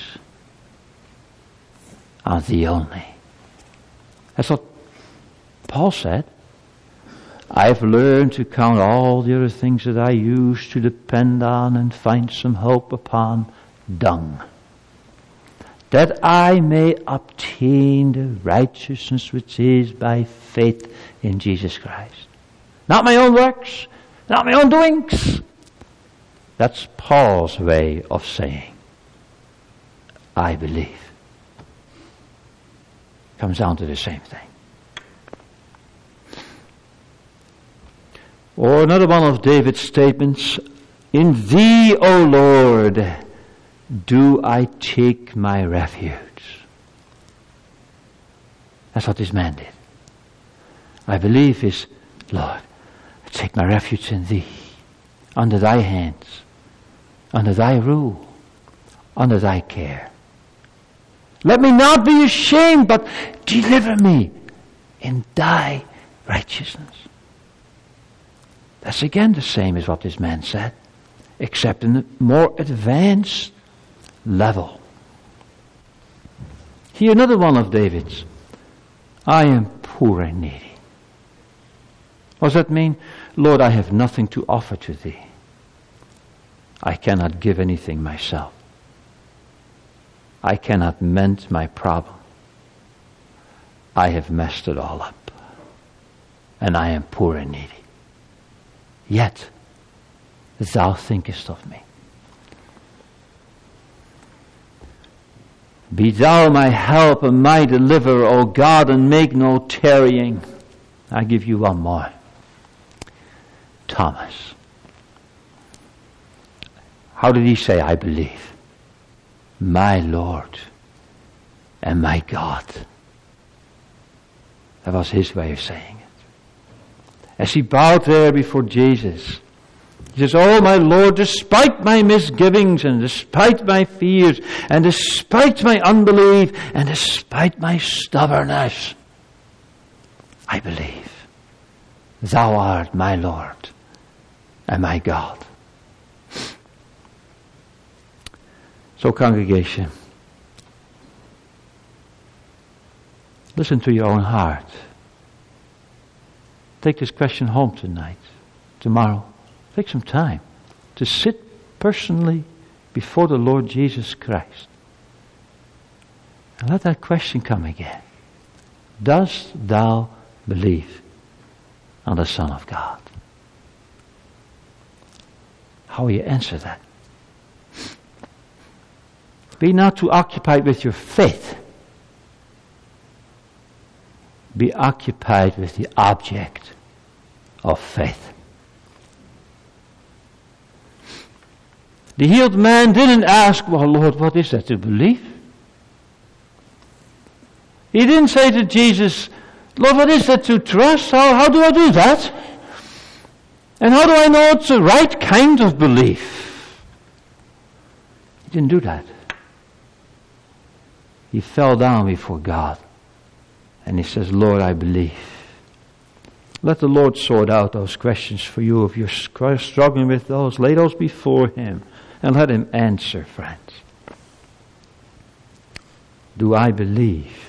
on thee only. That's what Paul said. I've learned to count all the other things that I used to depend on and find some hope upon dung, that I may obtain the righteousness which is by faith in Jesus Christ. Not my own works, not my own doings. That's Paul's way of saying, I believe. Comes down to the same thing. Or another one of David's statements, in thee, O Lord, do I take my refuge. That's what this man did. I believe is, Lord, I take my refuge in thee, under thy hands, under thy rule, under thy care. Let me not be ashamed, but deliver me in thy righteousness. That's again the same as what this man said, except in a more advanced level. Here another one of David's. I am poor and needy. What does that mean? Lord, I have nothing to offer to thee. I cannot give anything myself. I cannot mend my problem. I have messed it all up. And I am poor and needy. Yet, thou thinkest of me. Be thou my help and my deliverer, O God, and make no tarrying. I give you one more. Thomas. How did he say, I believe? My Lord and my God. That was his way of saying it. As he bowed there before Jesus, he says, oh my Lord, despite my misgivings and despite my fears and despite my unbelief and despite my stubbornness, I believe. Thou art my Lord and my God. So, congregation, listen to your own heart. Take this question home tonight, tomorrow. Take some time to sit personally before the Lord Jesus Christ. And let that question come again. Dost thou believe on the Son of God? How will you answer that? Be not too occupied with your faith. Be occupied with the object of faith. The healed man didn't ask, well, Lord, what is that to believe? He didn't say to Jesus, Lord, what is that to trust? How, how do I do that? And how do I know it's the right kind of belief? He didn't do that. He fell down before God. And he says, Lord, I believe. Let the Lord sort out those questions for you. If you're struggling with those, lay those before Him. And let Him answer, friends. Do I believe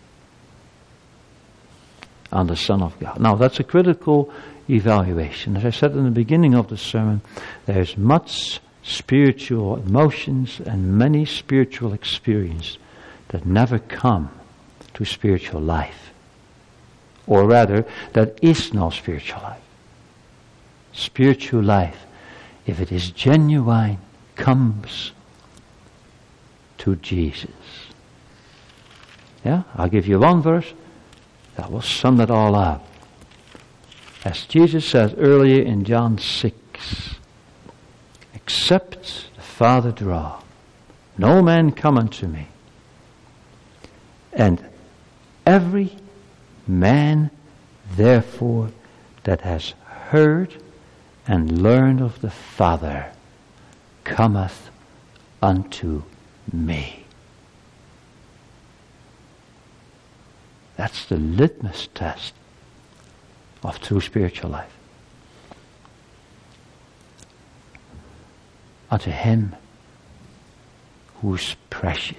on the Son of God? Now, that's a critical evaluation. As I said in the beginning of the sermon, there's much spiritual emotions and many spiritual experiences that never come to spiritual life. Or rather, that is no spiritual life. Spiritual life, if it is genuine, comes to Jesus. Yeah, I'll give you one verse that will sum it all up. As Jesus says earlier in John six, except the Father draw, no man come unto me. And every man, therefore, that has heard and learned of the Father cometh unto me. That's the litmus test of true spiritual life. Unto him who is precious.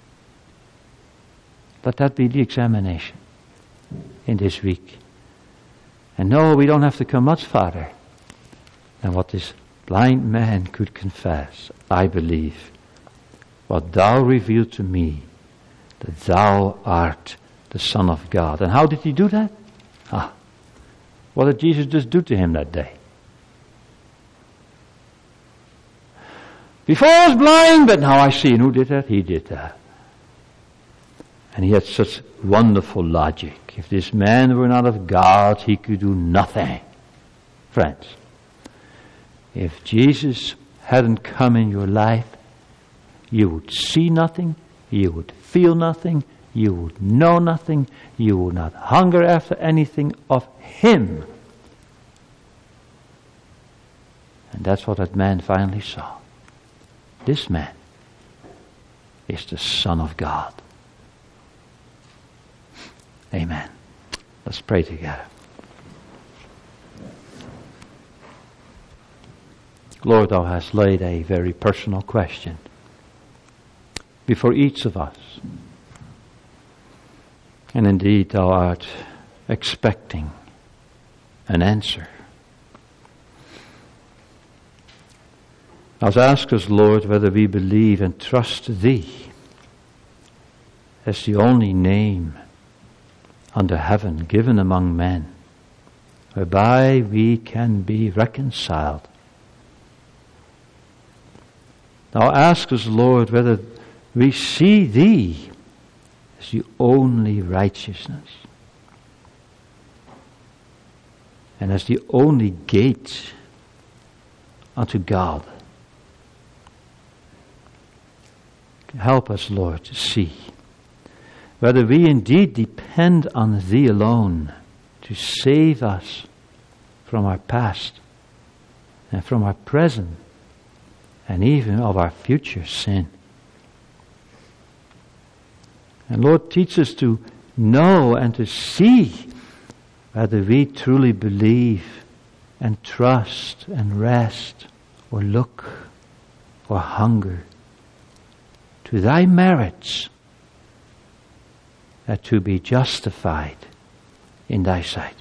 Let that be the examination in this week. And no, we don't have to come much farther than what this blind man could confess. I believe what thou revealed to me, that thou art the Son of God. And how did he do that? Ah, what did Jesus just do to him that day? Before I was blind, but now I see. And who did that? He did that. And he had such wonderful logic. If this man were not of God, he could do nothing. Friends, if Jesus hadn't come in your life, you would see nothing, you would feel nothing, you would know nothing, you would not hunger after anything of him. And that's what that man finally saw. This man is the Son of God. Amen. Let's pray together. Lord, thou hast laid a very personal question before each of us. And indeed, thou art expecting an answer. Thou hast asked us, Lord, whether we believe and trust thee as the only name under heaven given among men, whereby we can be reconciled. Thou ask us, Lord, whether we see thee as the only righteousness and as the only gate unto God. Help us, Lord, to see whether we indeed depend on thee alone to save us from our past and from our present and even of our future sin. And Lord, teach us to know and to see whether we truly believe and trust and rest or look or hunger to thy merits, that to be justified in thy sight.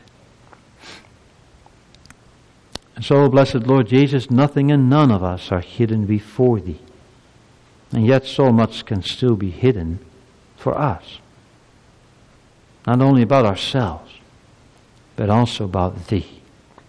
And so, blessed Lord Jesus, nothing and none of us are hidden before thee. And yet so much can still be hidden for us. Not only about ourselves, but also about thee.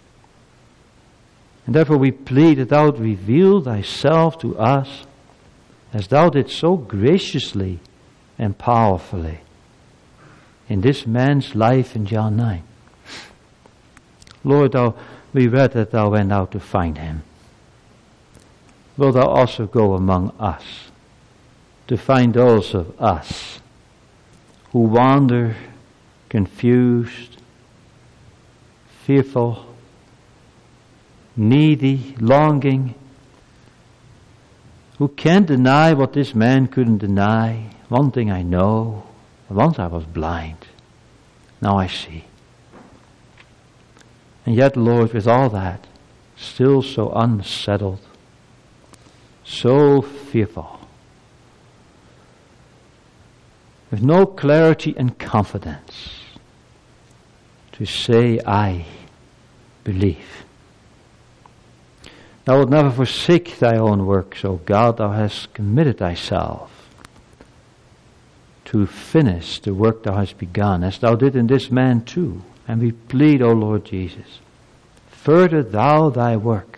And therefore we plead that thou reveal thyself to us as thou didst so graciously and powerfully in this man's life in John nine. Lord, thou, we read that thou went out to find him. Will thou also go among us to find those of us who wander, confused, fearful, needy, longing, who can't deny what this man couldn't deny. One thing I know, once I was blind, now I see. And yet, Lord, with all that, still so unsettled, so fearful, with no clarity and confidence to say, I believe. Thou wilt never forsake thy own works, O God. Thou hast committed thyself to finish the work thou hast begun, as thou did in this man too. And we plead, O Lord Jesus, further thou thy work.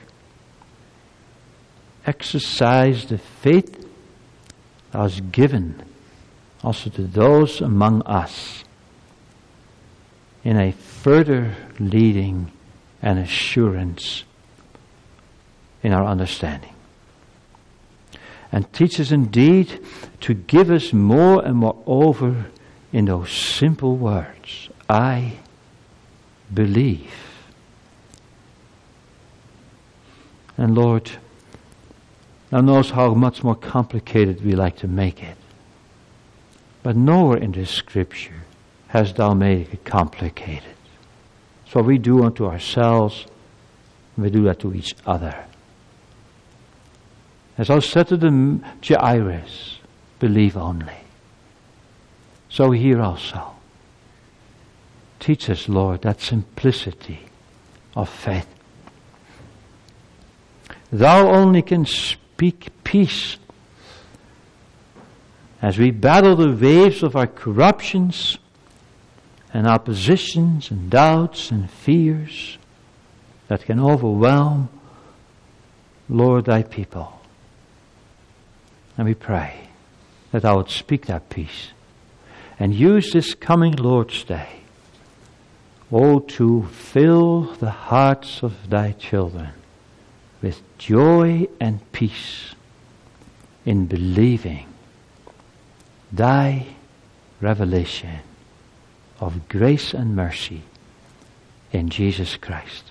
Exercise the faith thou hast given also to those among us in a further leading and assurance in our understanding. And teach us indeed to give us more and more over in those simple words. I believe. And Lord, thou knowest how much more complicated we like to make it. But nowhere in this scripture hast thou made it complicated. So we do unto ourselves, we do that to each other. As I said to the Jairus, believe only. So here also. Teach us, Lord, that simplicity of faith. Thou only can speak peace as we battle the waves of our corruptions and oppositions and doubts and fears that can overwhelm, Lord, thy people. And we pray that thou would speak that peace and use this coming Lord's Day, oh, to fill the hearts of thy children with joy and peace in believing thy revelation of grace and mercy in Jesus Christ.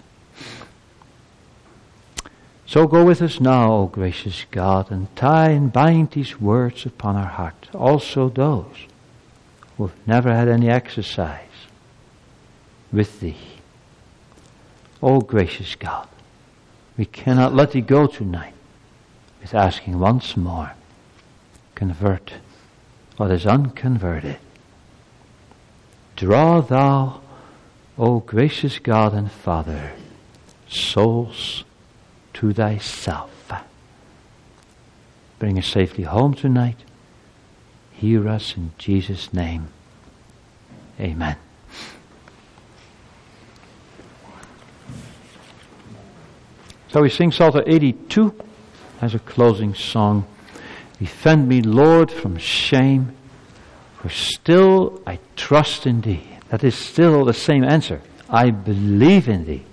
So go with us now, O gracious God, and tie and bind these words upon our heart. Also those who have never had any exercise with thee. O gracious God, we cannot let thee go tonight with asking once more, convert what is unconverted. Draw thou, O gracious God and Father, souls to thyself. Bring us safely home tonight. Hear us in Jesus' name. Amen. So we sing Psalter eighty-two as a closing song. Defend me, Lord, from shame, for still I trust in thee. That is still the same answer. I believe in thee.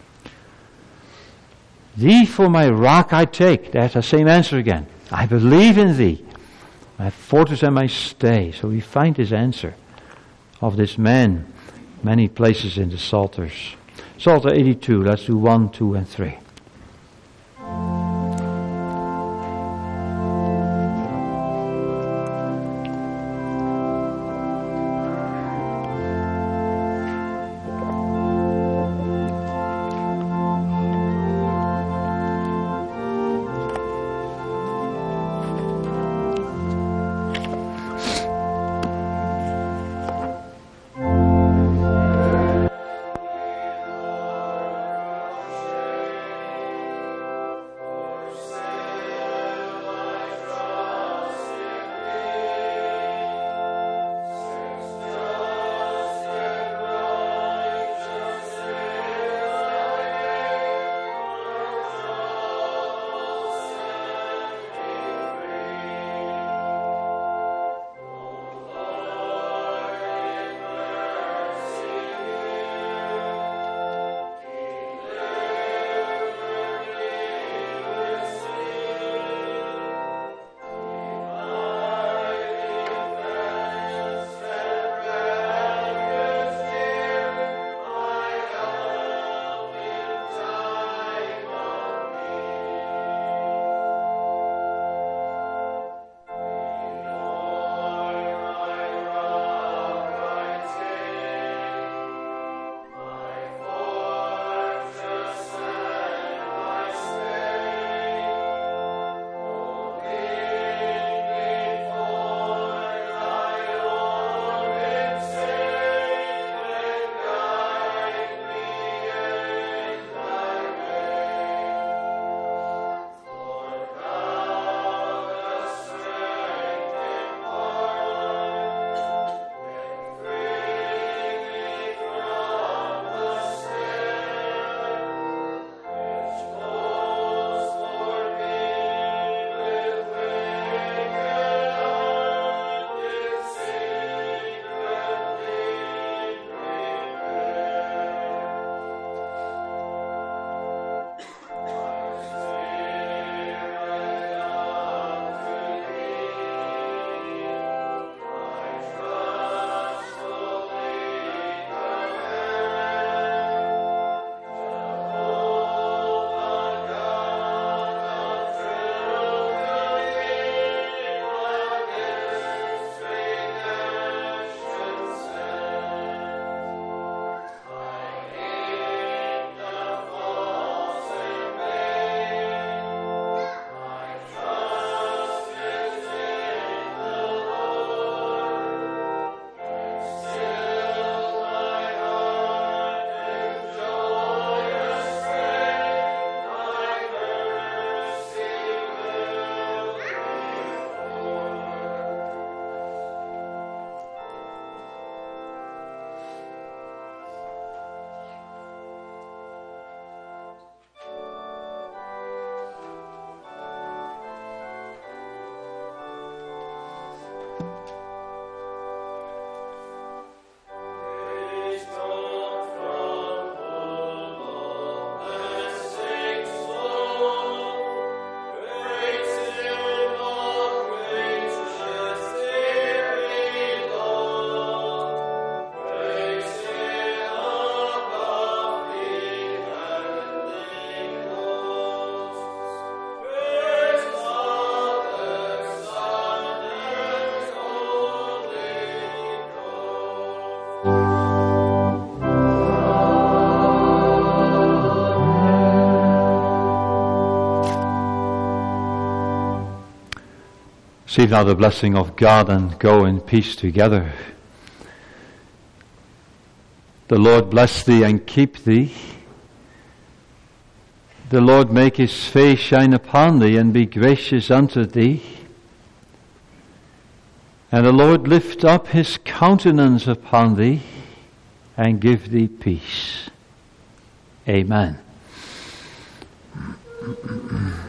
Thee for my rock I take. That's the same answer again. I believe in thee, my fortress and my stay. So we find this answer of this man many places in the Psalters. Psalter eighty-two, let's do one, two, and three. Receive now the blessing of God and go in peace together. The Lord bless thee and keep thee. The Lord make his face shine upon thee and be gracious unto thee. And the Lord lift up his countenance upon thee and give thee peace. Amen.